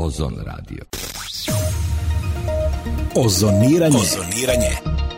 Ozon radio. Ozoniranje.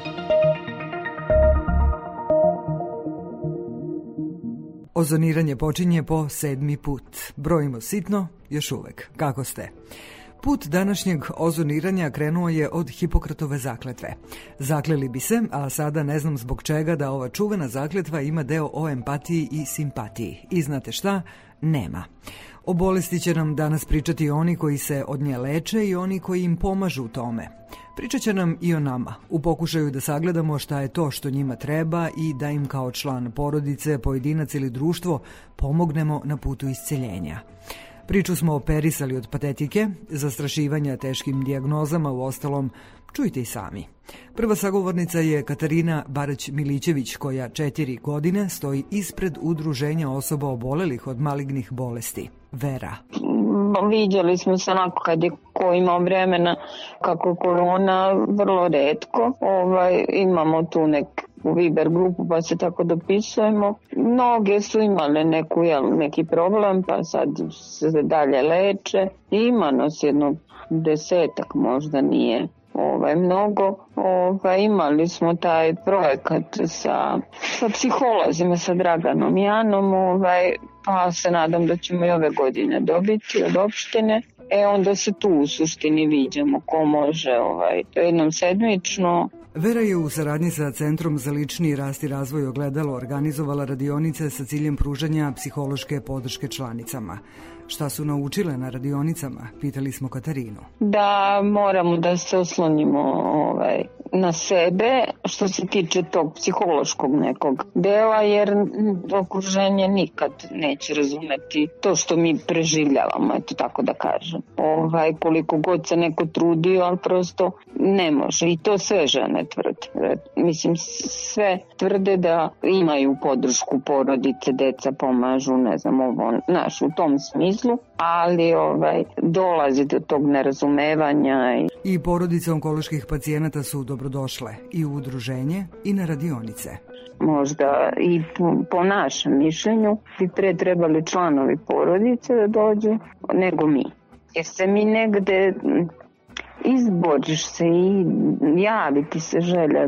Ozoniranje počinje po 7. put. Brojimo sitno, još uvek. Kako ste? Put današnjeg ozoniranja krenuo je od Hipokratove zakletve. Zakleli bi se, a sada ne znam zbog čega da ova čuvena zakletva ima deo o empatiji i simpatiji. I znate šta? Nema. O bolesti će nam danas pričati oni koji se od nje leče i oni koji im pomažu u tome. Pričat će nam i o nama, u pokušaju da sagledamo šta je to što njima treba i da im kao član porodice, pojedinac ili društvo pomognemo na putu isceljenja. Priču smo operisali od patetike, zastrašivanja teškim dijagnozama, u ostalom čujte i sami. Prva sagovornica je Katarina Barać-Milićević, koja 4 godine stoji ispred udruženja osoba obolelih od malignih bolesti. Vera. Viđali smo se onako kad je ko imao vremena, kako korona, vrlo retko. Imamo tu neku Viber grupu pa se tako dopisujemo. Mnoge su imale neki problem pa sad se dalje leče. Ima nas jedno 10, možda nije mnogo. Imali smo taj projekat sa psiholozima, sa Draganom Janom, pa se nadam da ćemo i ove godine dobiti od opštine. Onda se tu u suštini viđamo ko može jednom sedmično. Vera je u saradnji sa Centrom za lični rast i razvoj Ogledalo organizovala radionice sa ciljem pružanja psihološke podrške članicama. Šta su naučile na radionicama? Pitali smo Katarinu. Da moramo da se oslonimo na sebe što se tiče tog psihološkog nekog dela, jer okruženje nikad neće razumeti to što mi preživljavamo, eto tako da kažem. Koliko god se neko trudio, ali prosto ne može. I to sve žene tvrde. Mislim, sve tvrde da imaju podršku porodice, deca pomažu, ne znam, u tom smislu, ali dolazi do tog nerazumevanja. I porodice onkoloških pacijenata su dobrodošle i u udruženje i na radionice. Možda i po našem mišljenju bi pre trebali članovi porodice da dođu nego mi. Jer se mi negde izboriš se i javi ti se želja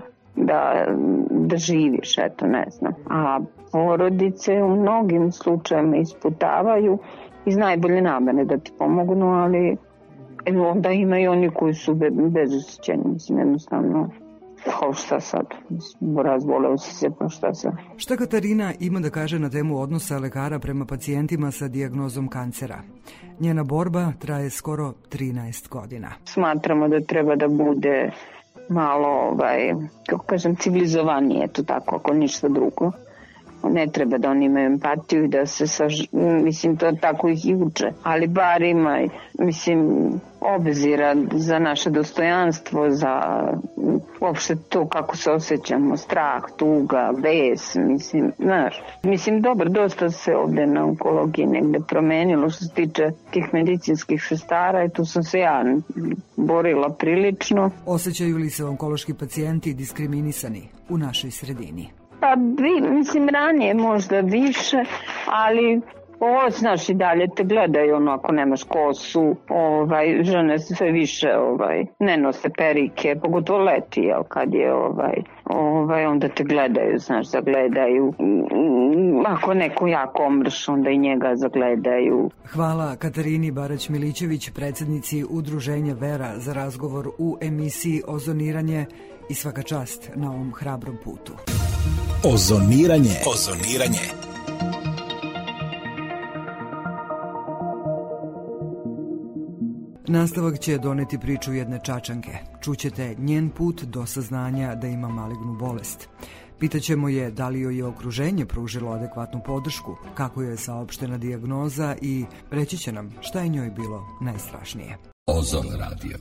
da živiš, eto ne znam. A porodice u mnogim slučajima isputavaju iz najbolje namere da ti pomognu, ali onda ima i oni koji su bezosjećeni, mislim, jednostavno. Kao šta sad? Razboleo si se, pa šta sad? Šta Katarina ima da kaže na temu odnosa lekara prema pacijentima sa dijagnozom kancera? Njena borba traje skoro 13 godina. Smatramo da treba da bude malo, kako kažem, civilizovanije, to tako, ako ništa drugo. Ne treba da oni imaju empatiju i da se, mislim, to tako ih i uče, ali bar ima, mislim, obzira za naše dostojanstvo, za uopšte to kako se osjećamo, strah, tuga, bes, mislim, znaš. Mislim, dobro, dosta se ovde na onkologiji negde promenilo što se tiče tih medicinskih sestara i tu sam se ja borila prilično. Osjećaju li se onkološki pacijenti diskriminisani u našoj sredini? Pa, mislim, ranije možda više, ali znaš, i dalje te gledaju, ako nemaš kosu, žene sve više ne nose perike, pogotovo leti, kad je onda te gledaju, znaš, zagledaju. Ako neko jako omrš, onda i njega zagledaju. Hvala Katarini Barać-Milićević, predsjednici udruženja Vera, za razgovor u emisiji Ozoniranje i svaka čast na ovom hrabrom putu. Ozoniranje. Nastavak će doneti priču jedne Čačanke. Čućete njen put do saznanja da ima malignu bolest. Pitaćemo je da li joj je okruženje pružilo adekvatnu podršku, kako joj je saopštena dijagnoza i reći će nam šta je njoj bilo najstrašnije. Ozon radio.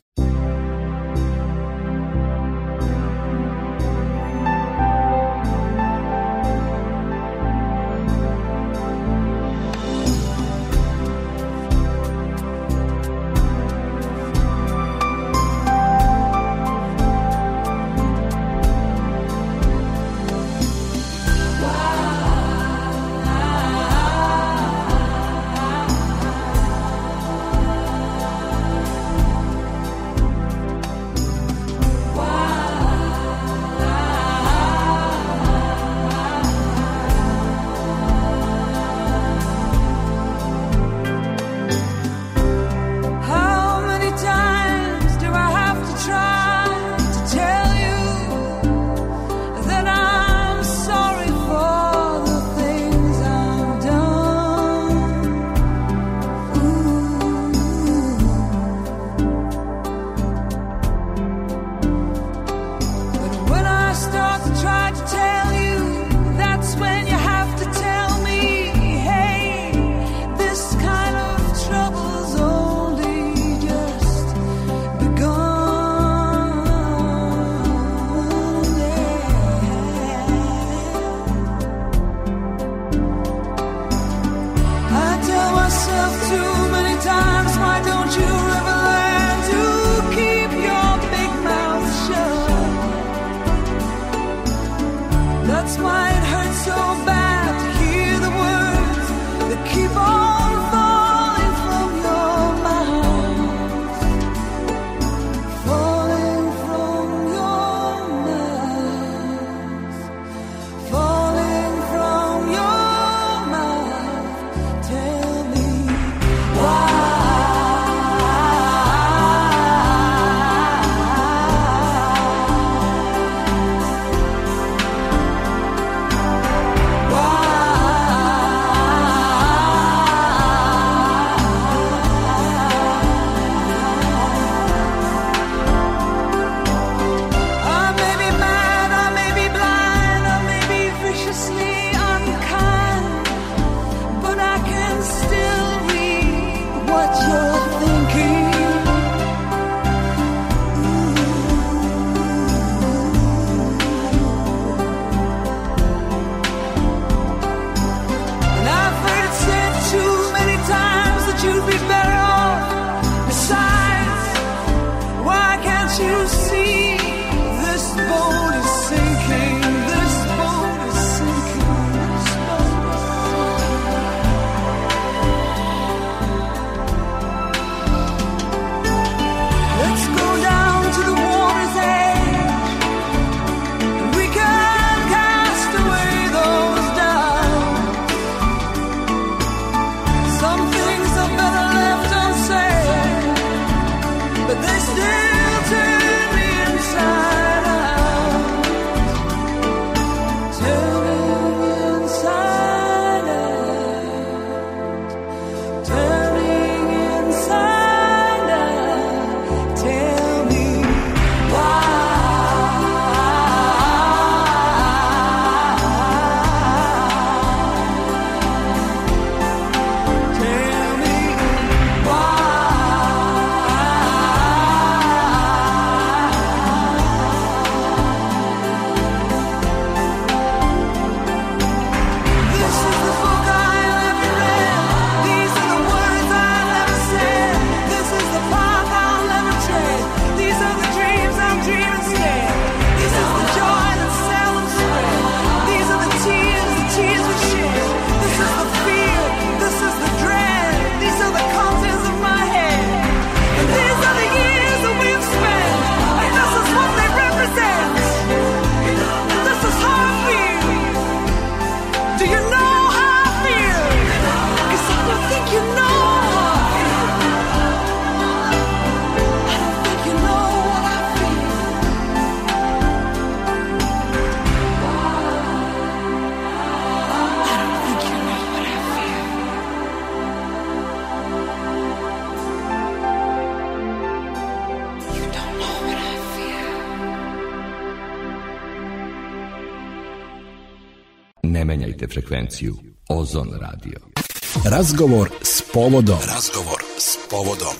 Ne menjajte frekvenciju. Ozon radio. Razgovor s povodom. Razgovor s povodom.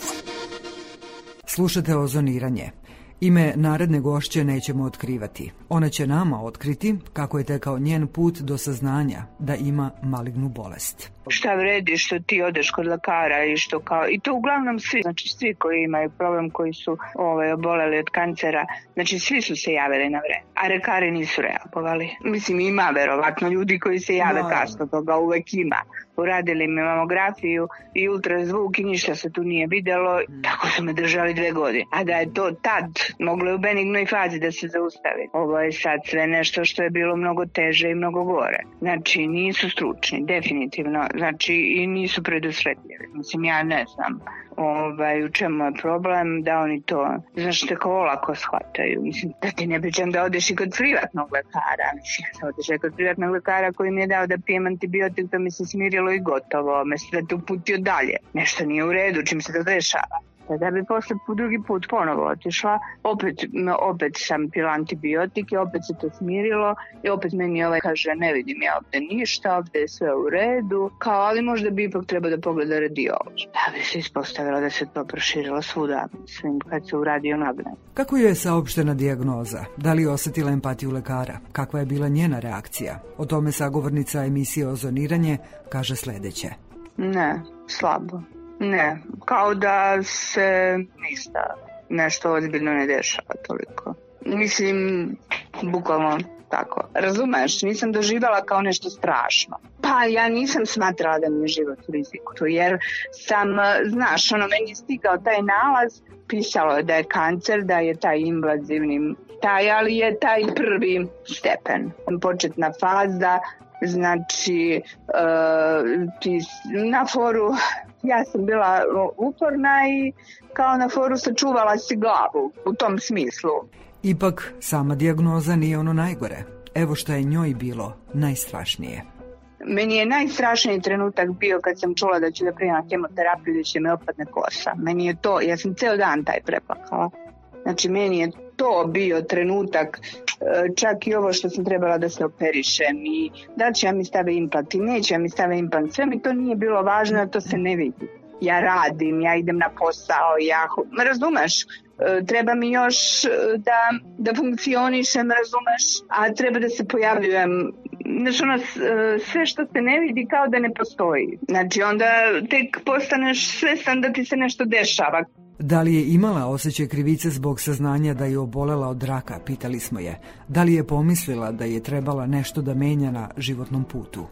Slušate Ozoniranje. Ime naredne gošće nećemo otkrivati. Ona će nama otkriti kako je tekao njen put do saznanja da ima malignu bolest. Šta vredi što ti odeš kod lekara i što kao... I to uglavnom svi, znači svi koji imaju problem, koji su oboleli od kancera, znači svi su se javili na vreme, a lekari nisu reagovali. Mislim, ima verovatno ljudi koji se jave kasno, toga uvek ima. Uradili mi mamografiju i ultrazvuk i ništa se tu nije vidjelo, tako su me držali 2 godine. A da je to tad moglo je u benignoj fazi da se zaustavi. Ovo je sad sve nešto što je bilo mnogo teže i mnogo gore. Znači nisu stručni, definitivno. Znači i nisu predusretljivi. Mislim, ja ne znam u čemu je problem da oni to, znači, tako olako shvataju. Mislim, da ti ne pričam da odeš i kod privatnog lekara. Mislim, da odeš i kod privatnog lekara koji mi je dao da pijem antibiotik, to mi se smirilo i gotovo. Mislim da te uputio dalje. Nešto nije u redu, čim se to dešava. Da bi posle drugi put ponovo otišla, opet sam pila antibiotike, opet se to smirilo i opet meni kaže ne vidim ja ovde ništa, ovde je sve u redu, kao ali možda bi ipak treba da pogleda radiolož. Da bi se ispostavilo da se to proširilo svuda, mislim, kad se uradio nagnet. Kako joj je saopštena dijagnoza? Da li je osetila empatiju lekara? Kakva je bila njena reakcija? O tome sagovornica emisije Ozoniranje kaže sledeće. Ne, slabo. Ne, kao da se ništa, nešto ozbiljno ne dešava toliko. Mislim, bukvalno tako. Razumeš, nisam doživjela kao nešto strašno. Pa ja nisam smatrala da mi je život u riziku, jer sam, znaš, meni je stigao taj nalaz, pisalo je da je kancer, da je taj invazivni, ali je taj prvi stepen, početna faza, znači na foru ja sam bila uporna i kao na foru sačuvala si glavu u tom smislu. Ipak, sama dijagnoza nije ono najgore. Evo šta je njoj bilo najstrašnije. Meni je najstrašniji trenutak bio kad sam čula da ću da primam kemoterapiju, da će me opadne kosa. Meni je to, ja sam ceo dan taj preplakala. Znači, meni je to bio trenutak, čak i ovo što sam trebala da se operišem i da će ja mi stave implant i neće ja mi stave implant. Sve mi to nije bilo važno, jer to se ne vidi. Ja radim, ja idem na posao, razumeš? Treba mi još da funkcionišem, razumeš? A treba da se pojavljujem. Znači, sve što se ne vidi kao da ne postoji. Znači, onda tek postaneš svestan da ti se nešto dešava. Da li je imala osjećaj krivice zbog saznanja da je obolela od raka, pitali smo je. Da li je pomislila da je trebala nešto da menja na životnom putu?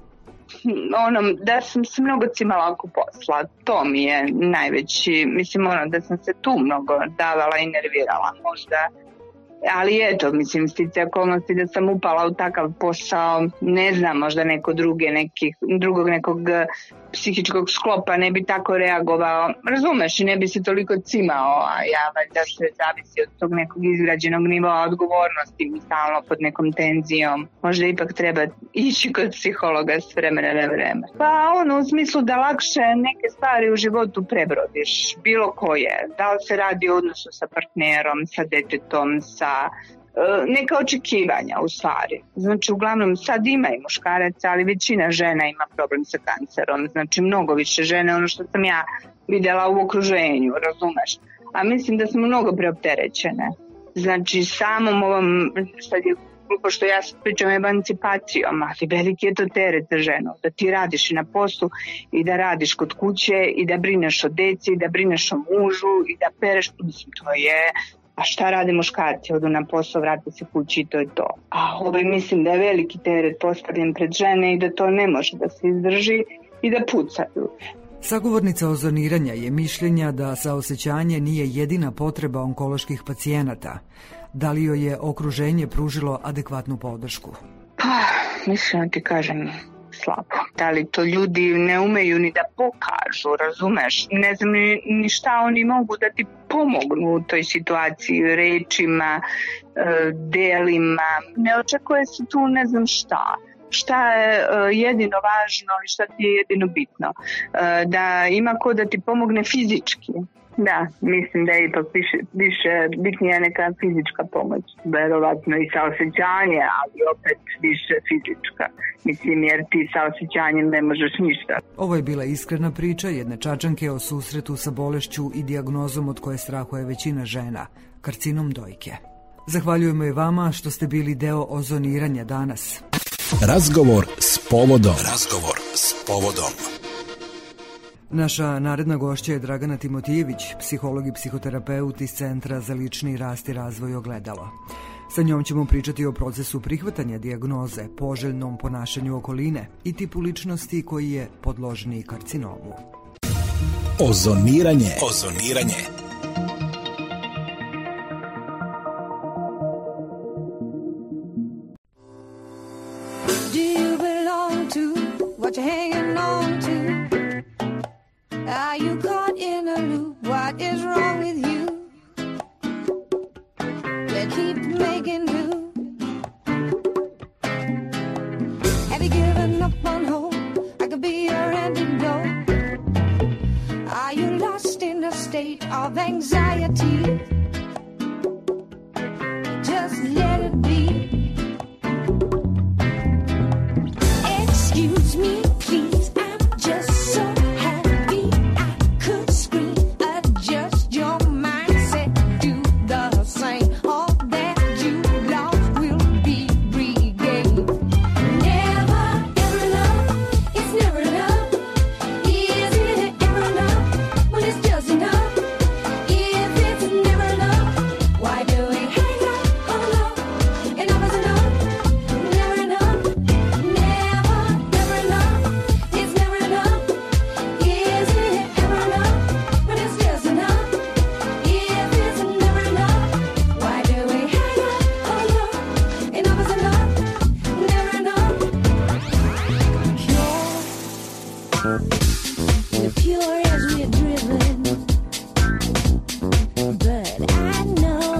Da sam se mnogo cimala oko posla, to mi je najveći, mislim, da sam se tu mnogo davala i nervirala možda. Ali eto, mislim, stice okolnosti da sam upala u takav posao, ne znam, možda drugog nekog psihičkog sklopa ne bi tako reagovao, razumeš, i ne bi se toliko cimao, a ja valjda se zavisi od tog nekog izgrađenog nivoa odgovornosti, mi stalno pod nekom tenzijom, možda ipak treba ići kod psihologa s vremena na vreme. Pa u smislu da lakše neke stvari u životu prebrodiš, bilo koje, da li se radi o odnosu sa partnerom, sa detetom, sa neka očekivanja u stvari. Znači, uglavnom sad ima i muškaraca, ali većina žena ima problem sa kancerom. Znači, mnogo više žene, ono što sam ja vidjela u okruženju, razumeš? A mislim da smo mnogo preopterećene. Znači, samom ovom, sad je glupo što ja pričam o emancipacijom, ali veliki je to teret za ženu. Da ti radiš i na poslu, i da radiš kod kuće, i da brineš o deci, i da brineš o mužu, i da pereš, mislim, to je... A šta rade muškarci? Odu na posao, vrate se kući i to je to. A mislim da je veliki teret postavljen pred žene i da to ne može da se izdrži i da pucaju. Sagovornica Ozoniranja je mišljenja da saosećanje nije jedina potreba onkoloških pacijenata. Da li joj je okruženje pružilo adekvatnu podršku? Pa, mislim da ti kažem slabo. Da li to ljudi ne umeju ni da pokažu, razumeš? Ne znam ni šta oni mogu da ti pomognu u toj situaciji, rečima, delima. Ne očekuje se tu ne znam šta. Šta je jedino važno i šta ti je jedino bitno. Da ima ko da ti pomogne fizički. Da, mislim da je ipak više bitnija neka fizička pomoć, verovatno i saosećanje, ali opet više fizička. Mislim, jer ti sa osjećanjem ne možeš ništa. Ovo je bila iskrena priča jedne Čačanke o susretu sa bolešću i dijagnozom od koje strahuje većina žena, karcinom dojke. Zahvaljujemo i vama što ste bili deo ozoniranja danas. Razgovor s povodom. Razgovor s povodom. Naša naredna gošća je Dragana Timotijević, psiholog i psihoterapeut iz Centra za lični rast i razvoj Ogledalo. Sa njom ćemo pričati o procesu prihvatanja dijagnoze, poželjnom ponašanju okoline i tipu ličnosti koji je podložniji karcinomu. Ozoniranje. Do you belong to what you're hanging on to? Are you caught in a loop? What is wrong with you? They keep making do. Have you given up on hope? I could be your antidote. Are you lost in a state of anxiety? Just let it be. Excuse me, please, I'm just so happy I could scream. Adjust your mindset, do the same. All that you lost will be regained. Never ever enough, it's never enough. Is it ever enough when it's just enough? If it's never enough, why do we hang up on love? Enough is enough, never enough. Never ever enough, it's never enough. Is it ever enough when it's just enough? If it's never enough, why do we hang up on love? Enough is enough, never enough. Pure as we're driven, but I know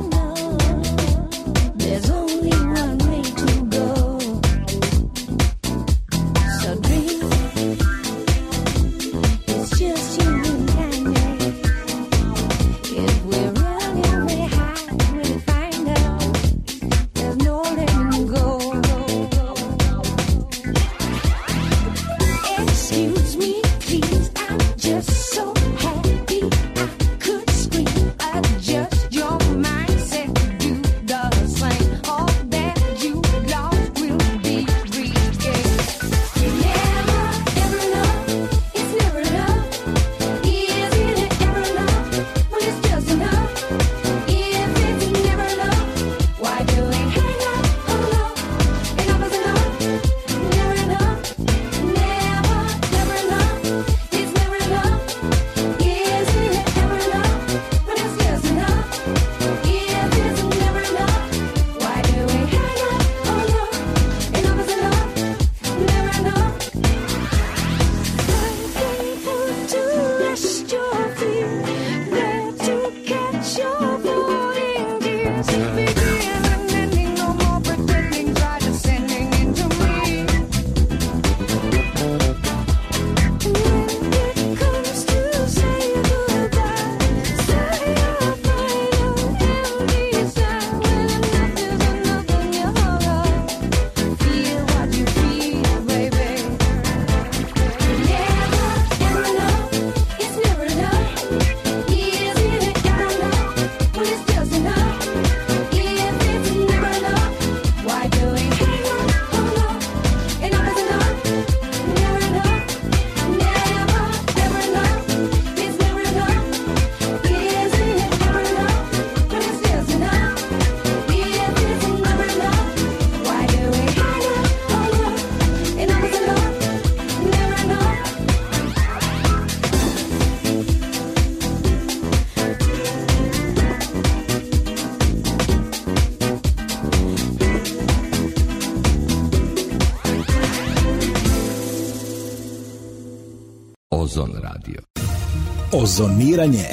there's only one way to go. So dream, it's just you and me. If we're running way high, we'll find out there's no letting go. Excuse me, please, I'm just so happy I could scream. Adjust your mindset, do the same. All that you lost will be regained. Never ever enough, it's never enough. Is it ever enough when it's just enough? If it's never enough, why do we hang up on love? Enough is enough, never enough. Never ever enough, it's never enough. Is it ever enough when it's just enough? If it's never enough, why do we hang up on love? Enough is enough, never enough. Something put to rest your fears, there to catch your falling tears. Begin and ending, no more pretending, try descending into me. When it comes to say goodbye, say your final empty sigh. When enough is enough and you hung up, feel what you feel, baby. Never ever enough, it's never enough. Is it ever enough when it's just enough? If it's never enough, why do we hang up on love? Enough is enough, never enough. Never ever enough, it's never enough. Is it ever enough when it's just enough? If it's never enough, why do we hang up on love? Enough is enough, never enough. Ozon radio. Ozoniranje.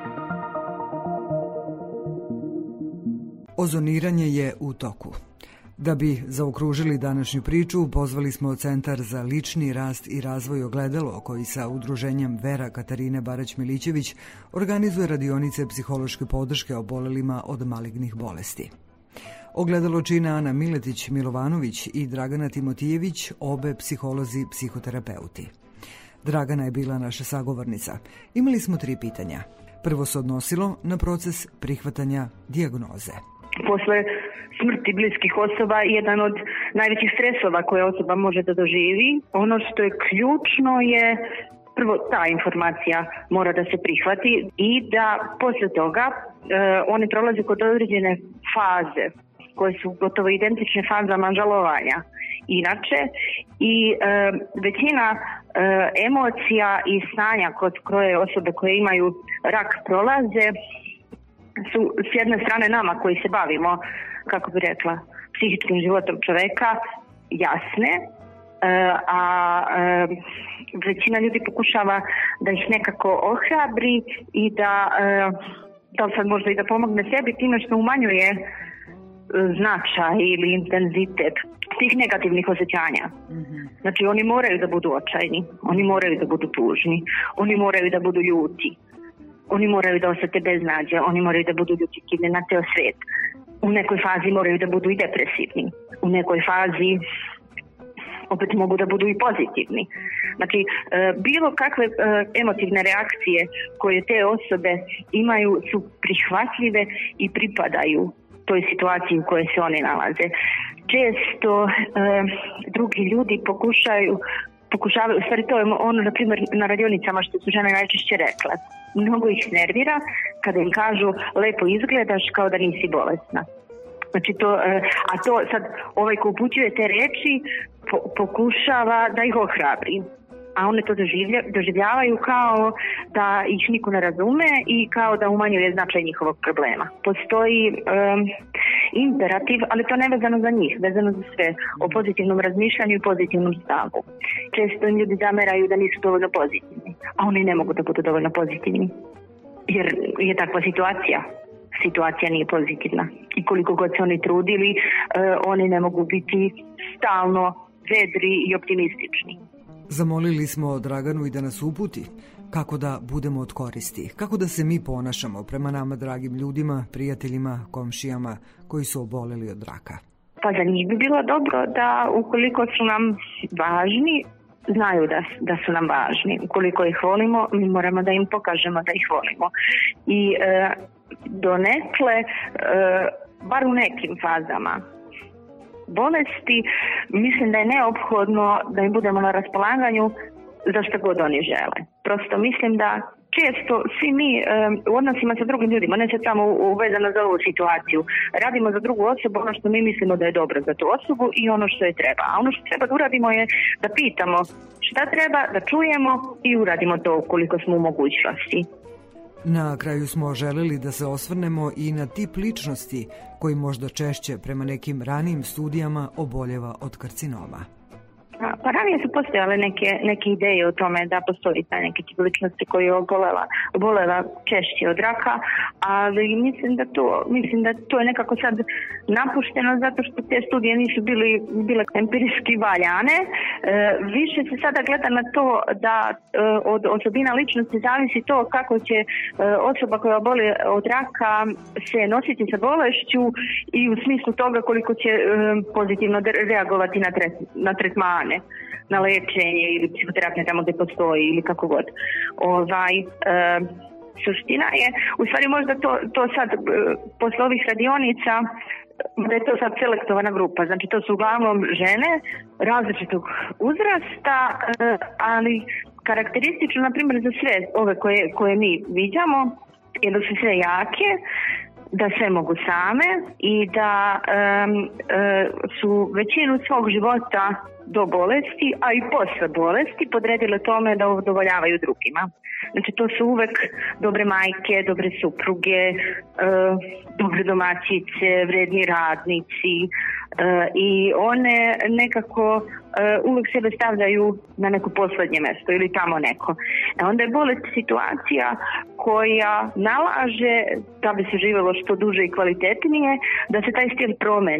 Ozoniranje je u toku. Da bi zaokružili današnju priču, pozvali smo Centar za lični rast i razvoj Ogledalo, koji sa udruženjem Vera Katarine Barać-Milićević organizuje radionice psihološke podrške obolelima od malignih bolesti. Ogledalo čine Ana Miletić-Milovanović i Dragana Timotijević, obe psiholozi psihoterapeuti. Dragana je bila naša sagovornica. Imali smo 3 pitanja. Prvo se odnosilo na proces prihvatanja dijagnoze. Posle smrti bliskih osoba jedan od najvećih stresova koje osoba može da doživi. Ono što je ključno je prvo ta informacija mora da se prihvati i da posle toga oni prolaze kod određene faze koje su gotovo identične fazama žalovanja. Inače, i većina emocija i stanja kod koje osobe koje imaju rak prolaze su s jedne strane nama koji se bavimo, kako bi rekla, psihičkim životom čoveka jasne, a većina ljudi pokušava da ih nekako ohrabri i da li sad možda i da pomogne sebi time što umanjuje značaj ili intenzitet tih negativnih osjećanja. Znači oni moraju da budu očajni, oni moraju da budu tužni, oni moraju da budu ljuti, oni moraju da osjete beznađe, oni moraju da budu ljuti na ceo svet. U nekoj fazi moraju da budu i depresivni, u nekoj fazi opet mogu da budu i pozitivni. Znači, bilo kakve emotivne reakcije koje te osobe imaju su prihvatljive i pripadaju toj situaciji u kojoj se oni nalaze. Često drugi ljudi pokušavaju, u stvari to je ono, na primjer, na radionicama što su žene najčešće rekla. Mnogo ih nervira kada im kažu lepo izgledaš kao da nisi bolesna. Znači to, a to sad ovaj ko upućuje te reči pokušava da ih ohrabri. A one to doživljavaju kao da ih niko ne razume i kao da umanjuje značaj njihovog problema. Postoji imperativ, ali to ne vezano za njih, vezano za sve, o pozitivnom razmišljanju i pozitivnom stavu. Često ljudi zameraju da nisu dovoljno pozitivni, a oni ne mogu da budu dovoljno pozitivni, jer je takva situacija. Situacija nije pozitivna i koliko god se oni trudili, oni ne mogu biti stalno vedri i optimistični. Zamolili smo Draganu i da nas uputi kako da budemo od koristi, kako da se mi ponašamo prema nama dragim ljudima, prijateljima, komšijama koji su oboleli od raka. Pa za njih bi bilo dobro da ukoliko su nam važni, znaju da su nam važni. Ukoliko ih volimo, mi moramo da im pokažemo da ih volimo. I donekle, bar u nekim fazama bolesti, mislim da je neophodno da im budemo na raspolaganju za što god oni žele. Prosto mislim da često svi mi u odnosima sa drugim ljudima, ne se samo uvezano za ovu situaciju, radimo za drugu osobu ono što mi mislimo da je dobro za tu osobu i ono što je treba. A ono što treba da uradimo je da pitamo šta treba, da čujemo i uradimo to ukoliko smo u mogućnosti. Na kraju smo želeli da se osvrnemo i na tip ličnosti koji možda češće prema nekim ranijim studijama oboljeva od karcinoma. Pa ranije su postojale neke ideje o tome da postoji taj neki tip ličnosti koji je obolela češće od raka, ali mislim da to je nekako sad napušteno zato što te studije nisu bile empirijski valjane. Više se sada gleda na to da od osobina ličnosti zavisi to kako će osoba koja oboli od raka se nositi sa bolešću i u smislu toga koliko će pozitivno reagovati na tretman, na lečenje ili psihoterapija tamo gdje postoji ili kako god. Suština je, u stvari možda to sad posle ovih radionica da je to sad selektovana grupa, znači to su uglavnom žene različitog uzrasta, ali karakteristično na primjer za sve ove koje mi viđamo je da su sve jake, da sve mogu same i da su većinu svog života do bolesti, a i posle bolesti podredile tome da udovoljavaju drugima. Znači to su uvek dobre majke, dobre supruge, dobre domaćice, vredni radnici i one nekako uvek sebe stavljaju na neko poslednje mesto ili tamo neko. Onda je bolest situacija koja nalaže da bi se živjelo što duže i kvalitetnije, da se taj stil promeni.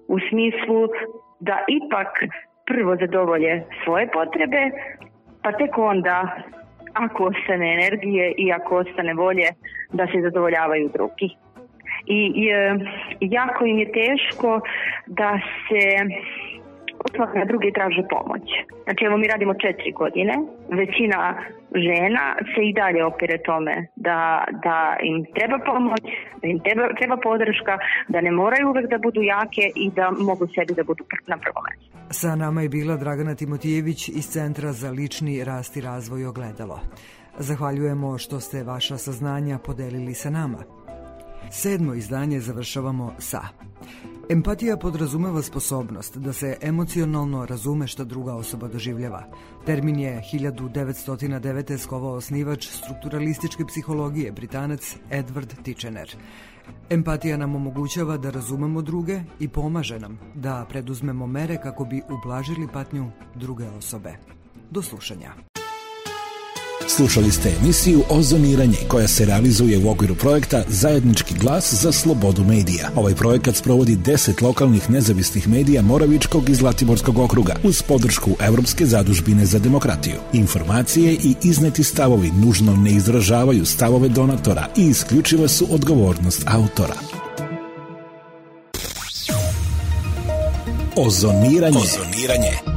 u smislu da ipak prvo zadovolje svoje potrebe, pa tek onda, ako ostane energije i ako ostane volje, da se zadovoljavaju drugi. I jako im je teško da se odmah na druge traže pomoć. Znači, evo mi radimo 4 godine, većina žena se i dalje opire tome da im treba pomoć, da im treba podrška, da ne moraju uvek da budu jake i da mogu sebi da budu na prvom mjestu. Sa nama je bila Dragana Timotijević iz Centra za lični rast i razvoj Ogledalo. Zahvaljujemo što ste vaša saznanja podelili sa nama. 7. izdanje završavamo sa: empatija podrazumeva sposobnost da se emocionalno razume što druga osoba doživljava. Termin je 1909. skovao osnivač strukturalističke psihologije, Britanac Edward Titchener. Empatija nam omogućava da razumemo druge i pomaže nam da preduzmemo mere kako bi ublažili patnju druge osobe. Do slušanja. Slušali ste emisiju Ozoniranje, koja se realizuje u okviru projekta Zajednički glas za slobodu medija. Ovaj projekat sprovodi 10 lokalnih nezavisnih medija Moravičkog i Zlatiborskog okruga uz podršku Evropske zadužbine za demokratiju. Informacije i izneti stavovi nužno ne izražavaju stavove donatora i isključiva su odgovornost autora. Ozoniranje.